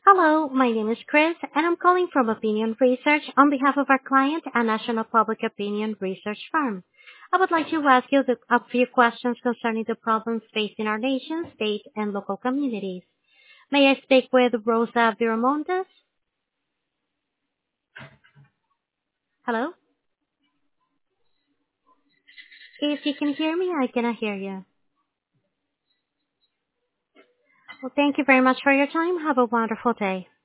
Hello, my name is Chris, and I'm calling from Opinion Research on behalf of our client, a national public opinion research firm. I would like to ask you a few questions concerning the problems facing our nation, state, and local communities. May I speak with Rosa Viramontes? Hello? If you can hear me, I cannot hear you. Well, thank you very much for your time. Have a wonderful day.